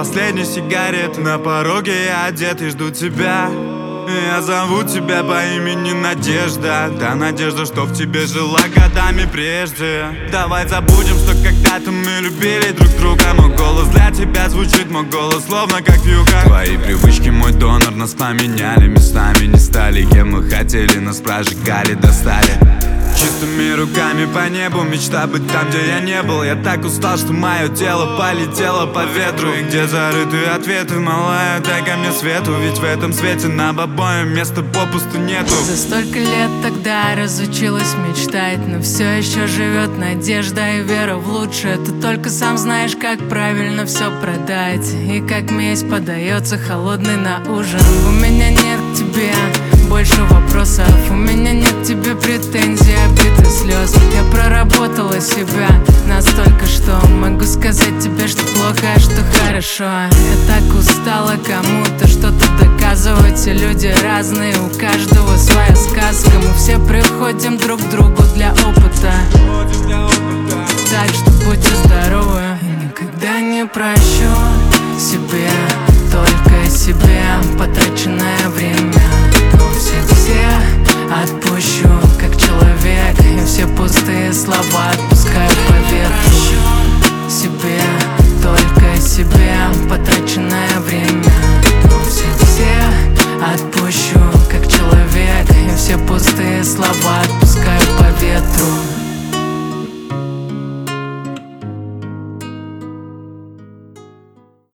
последней сигареты. На пороге я одет и жду тебя. Я зову тебя по имени Надежда. Та надежда, что в тебе жила годами прежде. Давай забудем, что когда-то мы любили друг друга. Мой голос для тебя звучит, мой голос словно как вьюга. Твои привычки, мой донор, нас поменяли местами. Не стали кем мы хотели, нас прожигали, достали. Чистыми руками по небу, мечта быть там, где я не был. Я так устал, что мое тело полетело по ветру. И где зарыты ответы, малая, дай ко мне свету. Ведь в этом свете нам обоим места попусту нету. За столько лет тогда разучилась мечтать, но все еще живет надежда и вера в лучшее. Ты только сам знаешь, как правильно все продать, и как месть подается холодный на ужин. У меня нет к тебе больше вопросов, у меня нет к тебе претензий, обид и слез. Я проработала себя настолько, что могу сказать тебе, что плохо, а что хорошо. Я так устала кому-то что-то доказывать, и люди разные, у каждого своя сказка. Мы все приходим друг к другу для опыта, так что будьте здоровы. И никогда не прощу себе, только себе потраченное время. Но всегда